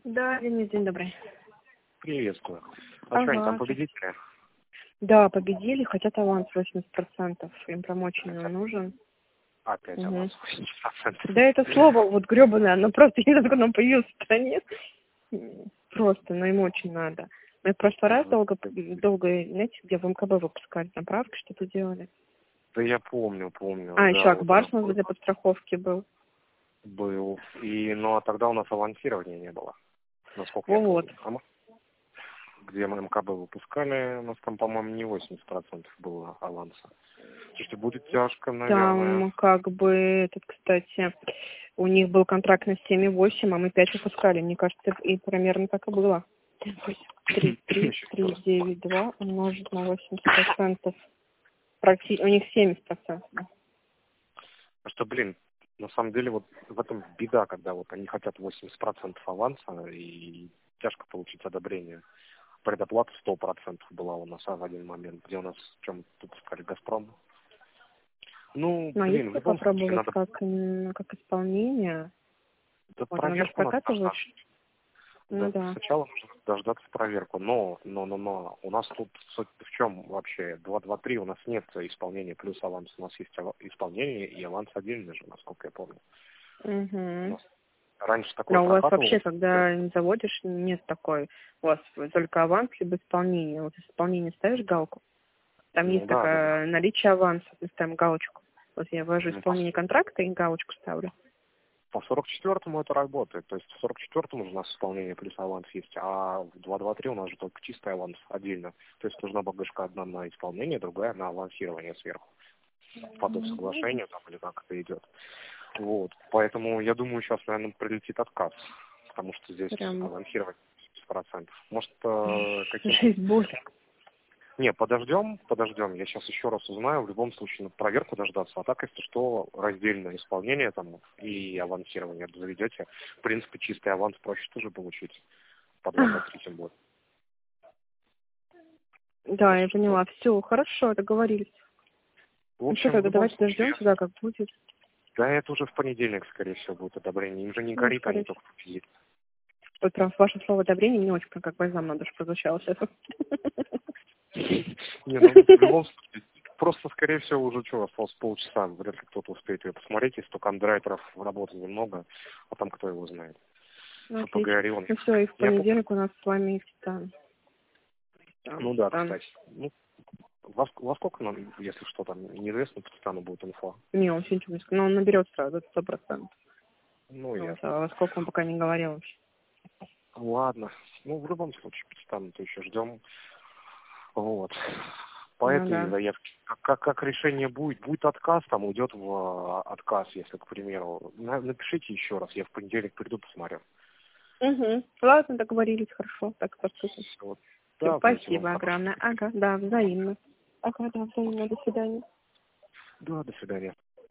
Да, Денис, день добрый. Приветствую. А что, они там победители? Да, победили, хотят аванс 80%. Им прям очень нужен. Опять аванс 80%. Да это слово вот гребаное, оно просто не знаю, как оно появилось в стране. Просто, но им очень надо. Мы в прошлый раз долго, знаете, где в МКБ выпускали, там правки что-то делали. Да я помню. А, да, еще вот Акбарс у нас для подстраховки был. Был. Ну а тогда у нас авансирования не было. Насколько я Вот. помню. Где мы МКБ выпускали, у нас там, по-моему, не 80% было аванса. Слушайте, будет тяжко, наверное. Там как бы, этот, кстати, у них был контракт на 7,8, а мы 5 выпускали. Мне кажется, и примерно так и было. 3,9,2 умножить на 80%. У них 70%. А что, блин, на самом деле вот в этом беда, когда вот они хотят 80% аванса и тяжко получить одобрение. Предоплата 100% была у нас в один момент, где у нас, в чем тут сказали, «Газпром». Ну, Но блин, в если любом случае попробовать надо... как исполнение, Да, вот надо же проверку надо прокатывать. дождаться. Ну Да, да. сначала нужно дождаться проверку. Но, у нас тут суть в чем вообще? 2.2.3 у нас нет исполнения плюс аванс. У нас есть исполнение и аванс отдельный же, насколько я помню. У Угу. нас раньше такое Но у вас вообще, прокатывалось. когда не заводишь, нет такой. У вас только аванс либо исполнение. Вот исполнение ставишь галку. Там Ну есть да. такая наличие аванса, мы ставим галочку. Вот я ввожу Ну, исполнение контракта и галочку ставлю. по 44-му это работает. То есть в 44-му у нас исполнение плюс аванс есть, а в 2.2.3 у нас же только чистый аванс отдельно. То есть нужна багажка одна на исполнение, другая на авансирование сверху. По соглашению там или как это идет. Вот. Поэтому я думаю, сейчас, наверное, прилетит отказ. Потому что здесь Прям авансировать 70%. Может, жизнь боль. Не, подождем. Я сейчас еще раз узнаю. В любом случае, на проверку дождаться. А так, если что, раздельное исполнение там и авансирование заведете. В принципе, чистый аванс проще тоже получить. По 2-3 тем более. Да, я поняла. Все, хорошо, договорились. В Ну что, общем, в тогда любом давайте случае, дождемся, да, как будет. да, это уже в понедельник, скорее всего, будет одобрение. Им же не Ну, горит, скорее они всего. только победят. Вот прям ваше слово одобрение мне очень как бальзам на душу прозвучало сейчас. Не, ну, в любом случае, просто, скорее всего, уже что, осталось полчаса. Вряд ли кто-то успеет ее посмотреть, если только андеррайтеров работы немного, а там кто его знает. Ну, ФПГ отлично. Орион. Ну все, и в понедельник у нас с вами Титан. Ну да, кстати. Ну, во сколько нам, если что, там неизвестно, по Титану будет инфа? Не, он ничего не сказал. Но он наберет сразу, это 100%. Ну, Ну, ясно. во сколько он пока не говорил вообще. Ладно. Ну, в любом случае, по Титану-то еще ждем. Вот. По Ну этой да. заявке, как решение будет отказ, там уйдет в отказ, если, к примеру. Напишите еще раз, я в понедельник приду, посмотрю. Угу. Ладно, договорились, хорошо. Так поступим. Вот. Все, Давайте вам спасибо хорошего. огромное. Ага, да, взаимно. Ага, да, взаимно. До свидания. Да, до свидания.